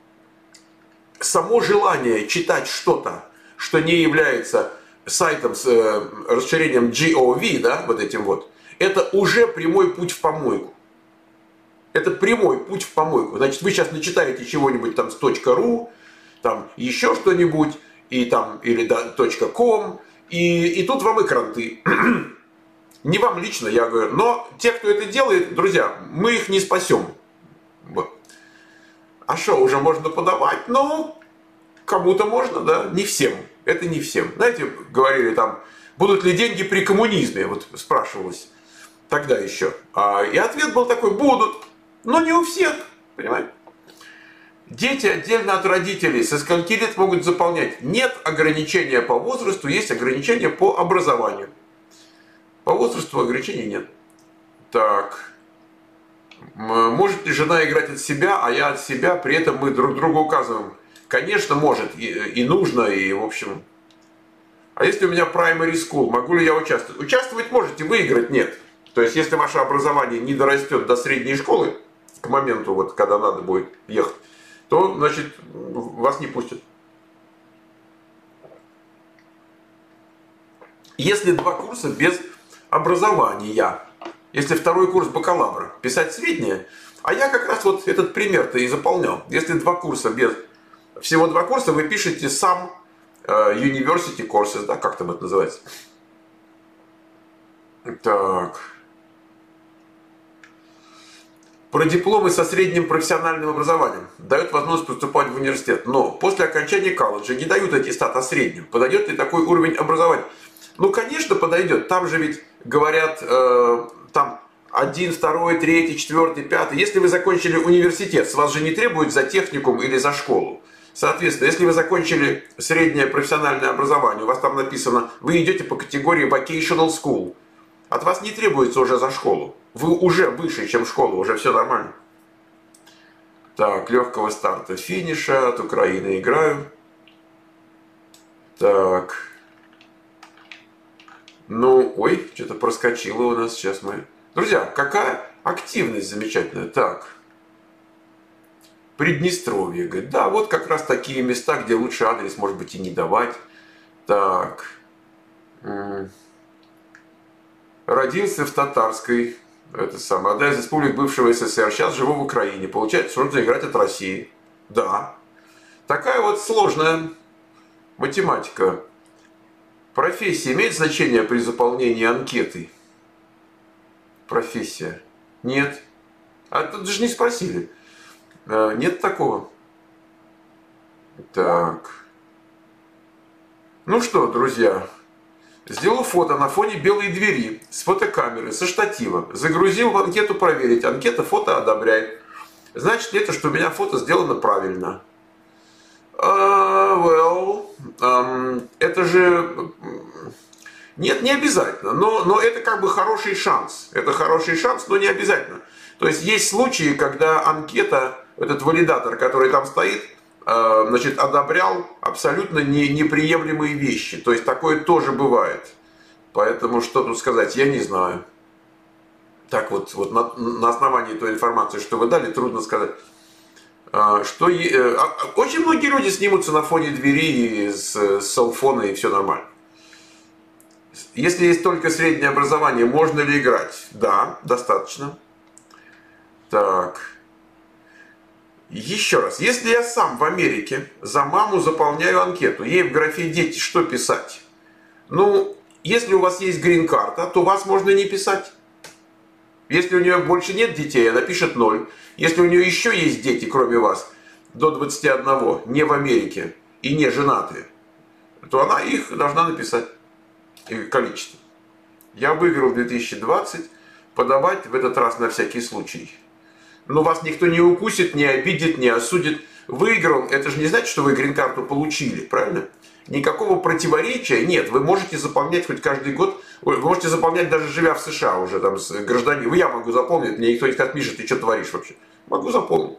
само желание читать что-то, что не является сайтом с расширением джи о ви, да, вот этим вот, это уже прямой путь в помойку. Это прямой путь в помойку. Значит, вы сейчас начитаете чего-нибудь там с .ру, там еще что-нибудь, и там, или да, .com, и, и тут вам и кранты. Не вам лично, я говорю, но те, кто это делает, друзья, мы их не спасем. Вот. А что, уже можно подавать? Ну, кому-то можно, да, не всем. Это не всем. Знаете, говорили там, будут ли деньги при коммунизме, вот спрашивалось тогда еще. А, и ответ был такой, будут, но не у всех, понимаете? Дети отдельно от родителей со скольки лет могут заполнять? Нет ограничения по возрасту, есть ограничения по образованию. По возрасту ограничений нет. Так. Может ли жена играть от себя, а я от себя, при этом мы друг другу указываем? Конечно, может, и, и нужно, и в общем. А если у меня primary school, могу ли я участвовать? Участвовать можете, выиграть нет. То есть, если ваше образование не дорастет до средней школы, к моменту, вот, когда надо будет ехать, то, значит, вас не пустят. Если два курса без образования, если второй курс бакалавра, писать среднее, а я как раз вот этот пример-то и заполнял. Если два курса без, всего два курса, вы пишете сам University Courses, да, как там это называется. Так. Про дипломы со средним профессиональным образованием. Дают возможность поступать в университет. Но после окончания колледжа не дают аттестат о среднем. Подойдет ли такой уровень образования? Ну, конечно, подойдет. Там же ведь говорят, э, там один, второй, третий, четвертый, пятый. Если вы закончили университет, с вас же не требуют за техникум или за школу. Соответственно, если вы закончили среднее профессиональное образование, у вас там написано, вы идете по категории vocational school. От вас не требуется уже за школу. Вы уже выше, чем школа, уже все нормально. Так, легкого старта финиша, от Украины играю. Так. Ну, ой, что-то проскочило у нас, сейчас мы... Друзья, какая активность замечательная. Так. Приднестровье, говорит, да, вот как раз такие места, где лучше адрес, может быть, и не давать. Так. Родился в Татарской, это самое, одна из республик бывшего СССР, сейчас живу в Украине. Получается, что нужно играть от России. Да. Такая вот сложная математика. Профессия имеет значение при заполнении анкеты? Профессия? Нет. А тут даже не спросили. Нет такого. Так. Ну что, друзья, сделал фото на фоне белой двери с фотокамеры, со штатива. Загрузил в анкету проверить. Анкета фото одобряет. Значит, это, что у меня фото сделано правильно. Uh, well, um, это же... Нет, не обязательно. Но, но это как бы хороший шанс. Это хороший шанс, но не обязательно. То есть, есть случаи, когда анкета, этот валидатор, который там стоит, uh, значит, одобрял абсолютно не, неприемлемые вещи. То есть, такое тоже бывает. Поэтому, что тут сказать, я не знаю. Так вот, вот на, на основании той информации, что вы дали, трудно сказать. Что очень многие люди снимутся на фоне двери с селфона, и все нормально. Если есть только среднее образование, можно ли играть? Да, достаточно. Так. Еще раз. Если я сам в Америке за маму заполняю анкету, ей в графе «Дети» что писать? Ну, если у вас есть грин-карта, то вас можно не писать. Если у нее больше нет детей, она пишет ноль. Если у нее еще есть дети, кроме вас, до двадцати одного, не в Америке и не женатые, то она их должна написать. Их количество. Я выиграл две тысячи двадцать. Подавать в этот раз на всякий случай. но вас никто не укусит, не обидит, не осудит. Выиграл, это же не значит, что вы грин-карту получили, правильно? Никакого противоречия нет. Вы можете заполнять хоть каждый год, вы можете заполнять даже живя в США уже, там, с гражданином. Я могу заполнить, мне никто не скажет: Миша, ты что творишь вообще? Могу заполнить.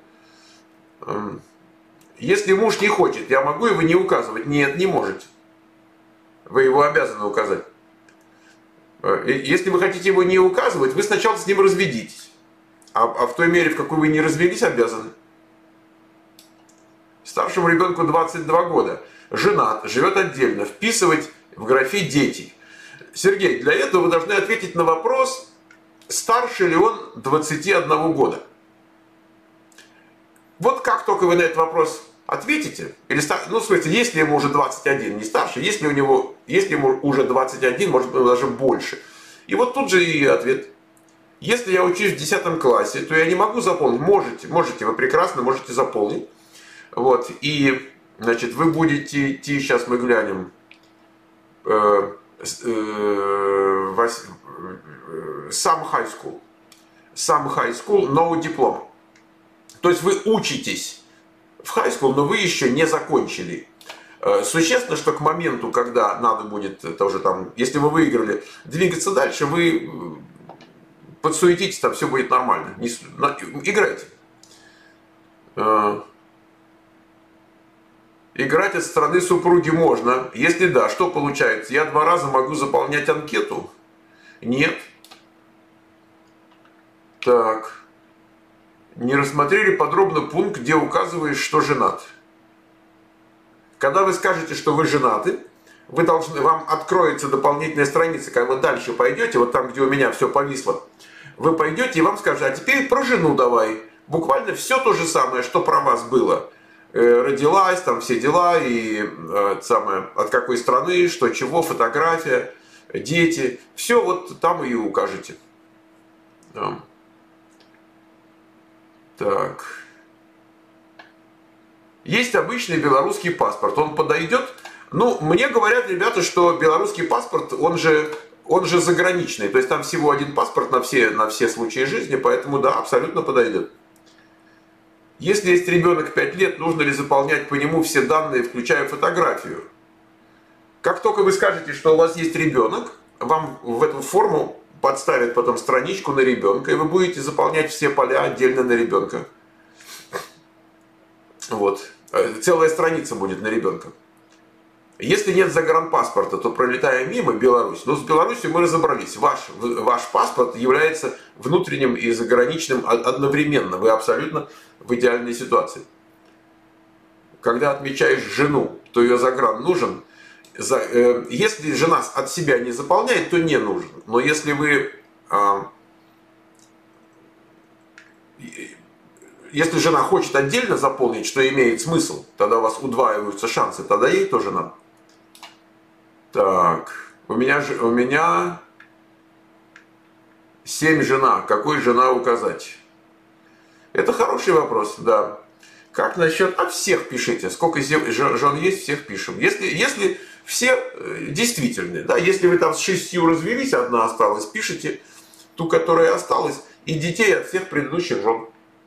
Если муж не хочет, я могу его не указывать? Нет, не можете. Вы его обязаны указать. Если вы хотите его не указывать, вы сначала с ним разведитесь. А, а в той мере, в какой вы не развелись, обязаны. Старшему ребенку двадцать два года, женат, живет отдельно, вписывать в графе «дети». Сергей, для этого вы должны ответить на вопрос, старше ли он двадцати одного года. Вот как только вы на этот вопрос ответите, или, ну, в смысле, если ему уже двадцать один, не старше, если, у него, если ему уже двадцать один, может быть, даже больше. И вот тут же и ответ. Если я учусь в десятом классе, то я не могу заполнить. Можете, можете, вы прекрасно можете заполнить. Вот, и, значит, вы будете идти, сейчас мы глянем, э, э, вось, э, сам high school, сам high school, no diploma. То есть вы учитесь в high school, но вы еще не закончили. Э, существенно, что к моменту, когда надо будет, это уже там, если вы выиграли, двигаться дальше, вы подсуетитесь, там все будет нормально. Не, на, играйте. Э, Играть от стороны супруги можно. Если да, что получается? Я два раза могу заполнять анкету? Нет. Так. Не рассмотрели подробно пункт, где указываешь, что женат. Когда вы скажете, что вы женаты, вы должны, вам откроется дополнительная страница, когда вы дальше пойдете, вот там, где у меня все повисло, вы пойдете и вам скажут: а теперь про жену давай. Буквально все то же самое, что про вас было. Родилась, там все дела, и э, самое, от какой страны, что чего, фотография, дети, все вот там и укажете. Да. Так. Есть обычный белорусский паспорт, он подойдет? Ну, мне говорят ребята, что белорусский паспорт, он же, он же заграничный, то есть там всего один паспорт на все, на все случаи жизни, поэтому да, абсолютно подойдет. Если есть ребенок пять лет, нужно ли заполнять по нему все данные, включая фотографию? Как только вы скажете, что у вас есть ребенок, вам в эту форму подставят потом страничку на ребенка, и вы будете заполнять все поля отдельно на ребенка. Вот. Целая страница будет на ребенка. Если нет загранпаспорта, то пролетая мимо Беларусь, но с Беларусью мы разобрались. Ваш, ваш паспорт является внутренним и заграничным одновременно. Вы абсолютно в идеальной ситуации. Когда отмечаешь жену, то ее загран нужен. Если жена от себя не заполняет, то не нужен. Но если вы... Если жена хочет отдельно заполнить, что имеет смысл, тогда у вас удваиваются шансы, тогда ей тоже надо. Так, у меня, у меня семь жена. Какой жена указать? Это хороший вопрос, да. Как насчет... А всех пишите. Сколько жен есть, всех пишем. Если, если все действительные, да, если вы там с шестью развелись, одна осталась, пишите ту, которая осталась, и детей от всех предыдущих жен.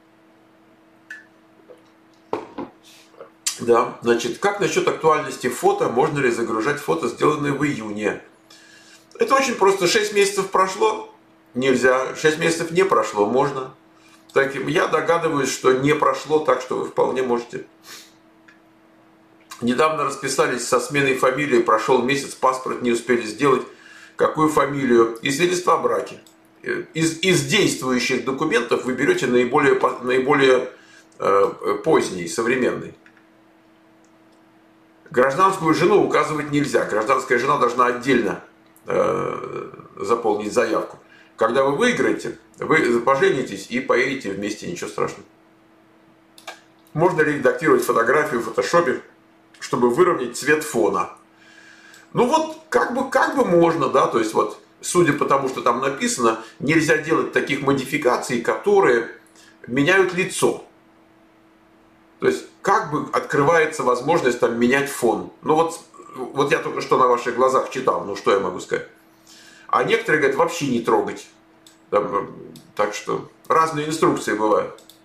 Да, значит, как насчет актуальности фото? Можно ли загружать фото, сделанные в июне? Это очень просто. шесть месяцев прошло? Нельзя. шесть месяцев не прошло? Можно. Так, я догадываюсь, что не прошло, так что вы вполне можете. Недавно расписались со сменой фамилии, прошел месяц, паспорт не успели сделать. Какую фамилию? И свидетельство о браке. Из, из действующих документов вы берете наиболее, наиболее э, поздний, современный. Гражданскую жену указывать нельзя. Гражданская жена должна отдельно э, заполнить заявку. Когда вы выиграете, вы поженитесь и поедете вместе, ничего страшного. Можно ли редактировать фотографию в фотошопе, чтобы выровнять цвет фона? Ну вот, как бы, как бы можно, да, то есть вот, судя по тому, что там написано, нельзя делать таких модификаций, которые меняют лицо. То есть, как бы открывается возможность там менять фон. Ну вот, вот я только что на ваших глазах читал, ну что я могу сказать. А некоторые говорят, вообще не трогать. Там, так что разные инструкции бывают.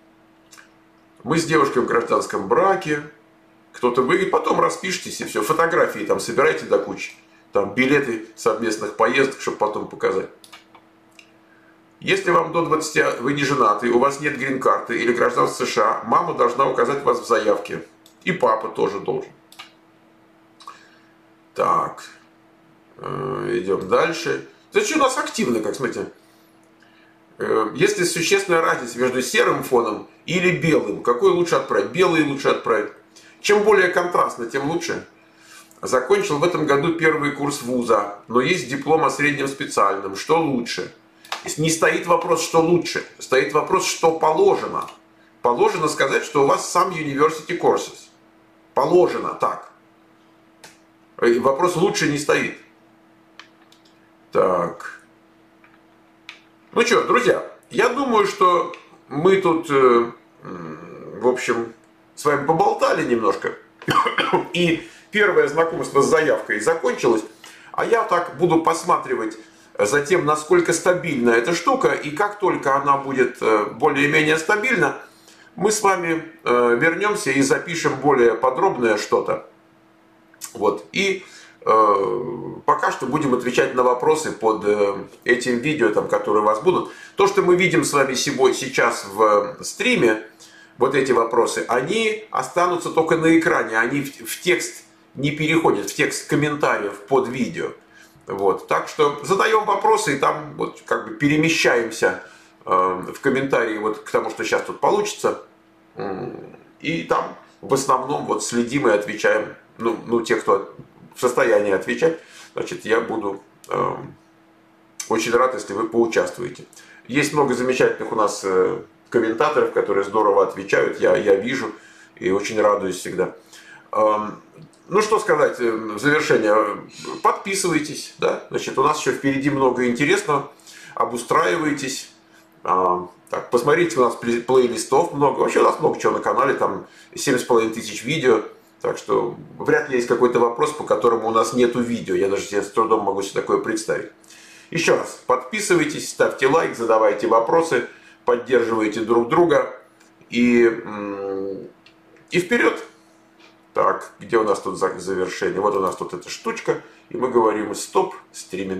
Мы с девушкой в гражданском браке. Кто-то выйдет, потом распишитесь и все. Фотографии там собирайте до кучи. Там билеты совместных поездок, чтобы потом показать. Если вам до двадцати, вы не женаты, у вас нет грин-карты или гражданства США, мама должна указать вас в заявке. И папа тоже должен. Так. Идем дальше. Значит, у нас активно, как смотрите. Если существенная разница между серым фоном или белым, какой лучше отправить? Белый лучше отправить. Чем более контрастно, тем лучше. Закончил в этом году первый курс вуза, но есть диплом о среднем специальном. Что лучше? Не стоит вопрос, что лучше. Стоит вопрос, что положено. Положено сказать, что у вас сам University Courses. Положено так. И вопрос лучше не стоит. Так. Ну что, друзья, я думаю, что мы тут, э, в общем, с вами поболтали немножко. И первое знакомство с заявкой закончилось. А я так буду посматривать за тем, насколько стабильна эта штука. И как только она будет более-менее стабильна, мы с вами вернемся и запишем более подробное что-то. Вот. И э, пока что будем отвечать на вопросы под э, этим видео, там, которые у вас будут. То, что мы видим с вами сегодня, сейчас в стриме, вот эти вопросы, они останутся только на экране, они в, в текст не переходят, в текст комментариев под видео. Вот. Так что задаем вопросы и там вот как бы перемещаемся э, в комментарии вот к тому, что сейчас тут получится. И там в основном вот следим и отвечаем. Ну, ну те, кто в состоянии отвечать, значит, я буду э, очень рад, если вы поучаствуете. Есть много замечательных у нас э, комментаторов, которые здорово отвечают, я, я вижу и очень радуюсь всегда. Э, ну, что сказать в завершение. Подписывайтесь, да, значит, у нас еще впереди много интересного. Обустраивайтесь. Э, так, посмотрите, у нас плейлистов много. Вообще у нас много чего на канале, там семь с половиной тысяч видео. Так что вряд ли есть какой-то вопрос, по которому у нас нету видео. Я даже себе с трудом могу себе такое представить. Еще раз, подписывайтесь, ставьте лайк, задавайте вопросы, поддерживайте друг друга. И, и вперед! Так, где у нас тут завершение? Вот у нас тут эта штучка. И мы говорим стоп стриминг.